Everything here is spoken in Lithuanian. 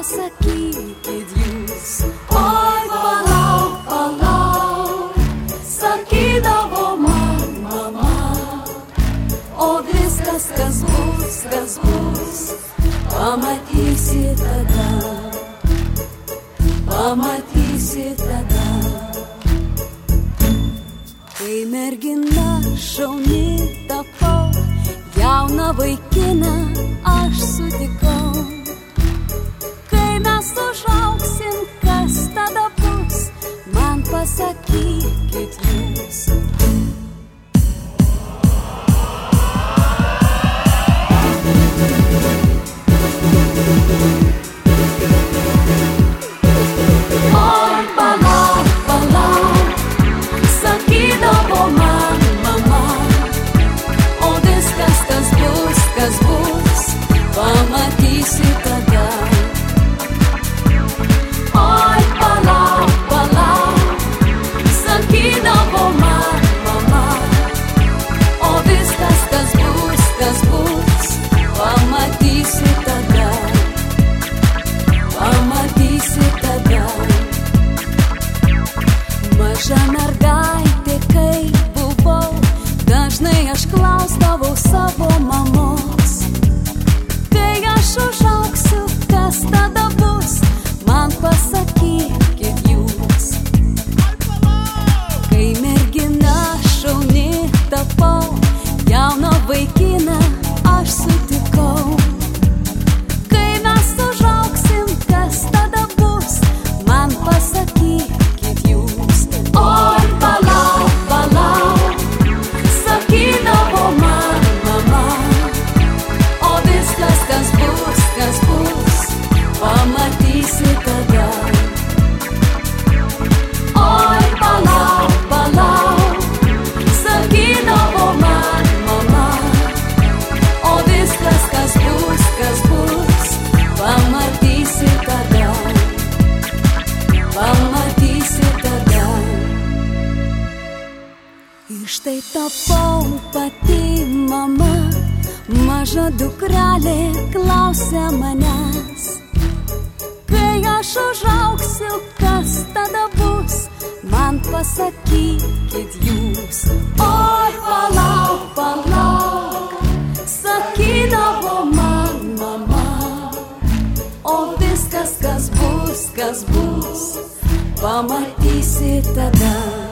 pasakykit jūs. Oi, palauk, palauk, sakydavo man mama, o viskas, kas bus, pamatysi tada, pamatysi tada. Kai mergina šauni tapau, jauną vaikiną aš sutikau. Kai mes užaugsim, kas tada bus, man pasakykit jūs. Oi, palauk, palauk, sakydavo man mama, o viskas, kas bus, pamatysi tada. Oi, palauk, palauk, sakydavo man mama, o viskas, kas bus, pamatysi tada, pamatysi tada. Maža mergaitė, kai buvau, dažnai aš klausdavau savo mamos. Kai aš užaugsiu, kas tada bus, man pasakykit jūs. Kai mergina šauni tapau, jauną vaikiną aš sutikau. Kai mes užaugsim, kas tada bus, man pasakykit jūs. Oi, palauk, palauk, sakydavo man mama, o viskas, kas bus, pamatysi tada. Oi, palauk, palauk, sakydavo man mama, o viskas, kas bus, pamatysi tada, pamatysi tada. Ir štai tapau pati mama, maža dukrelė klausia manęs. Kai aš užaugsiu, kas tada bus, man pasakykit jūs. Oi, palauk, palauk, sakydavo man mama, o viskas, kas bus, pamatysi tada.